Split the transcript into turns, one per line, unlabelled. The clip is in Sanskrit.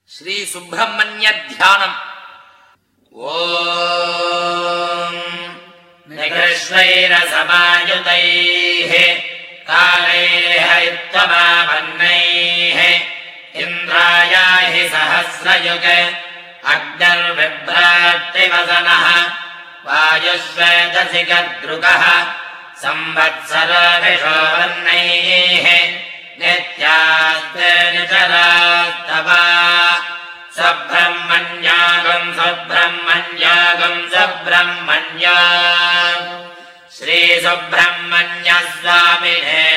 श्रीसुब्रह्मण्यध्यानम्। ॐ निकृष्णैरसमायुतैः कालैः इत्थमापन्नैः इन्द्रायाहि सहस्रयुग अग्निर्बिभ्राट्टिवसनः वायुश्वेतसिकदृगः संवत्सरभिषोवर्णैः नित्यास्ते निचरास्तवा सब्रह्मण्यागम् सब्रह्मण्यागम् सब्रह्मण्या श्रीसुब्रह्मण्य स्वामिने